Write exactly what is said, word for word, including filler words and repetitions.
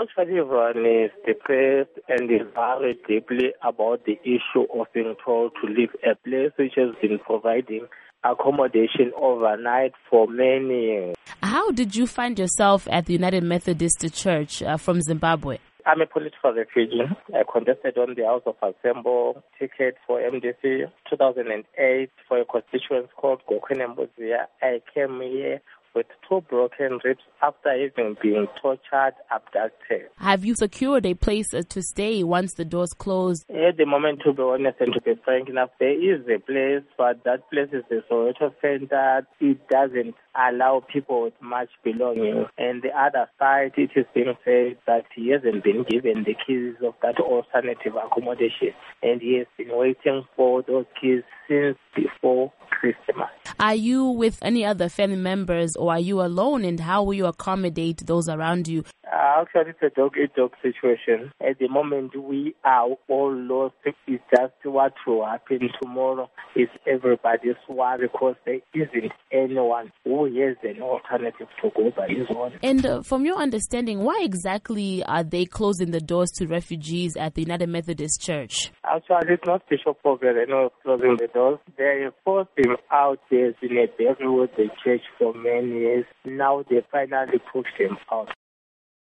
Actually, Ron is depressed and is worried deeply about the issue of being told to leave a place which has been providing accommodation overnight for many years. How did you find yourself at the United Methodist Church uh, from Zimbabwe? I'm a political refugee. I contested on the House of Assembly ticket for M D C two thousand eight for a constituency called Gokwenembuzia. I came here with two broken ribs after having been tortured, abducted. Have you secured a place uh, to stay once the doors close? At the moment, to be honest and to be frank enough, there is a place, but that place is the Soweto Center. It doesn't allow people with much belongings. And the other side, it is being said that he hasn't been given the keys of that alternative accommodation. And he has been waiting for those keys since before Christmas. Are you with any other family members or are you alone, and how will you accommodate those around you? Uh, actually, it's a dog-eat-dog situation. At the moment, we are all lost. It's just what will happen tomorrow is everybody's worry because there isn't anyone who has an alternative to go by his own. And uh, from your understanding, why exactly are they closing the doors to refugees at the United Methodist Church? Actually, it's not Bishop Povereno closing the doors. They forced him out. There's been a battle with the church for many years. Now they finally pushed him out.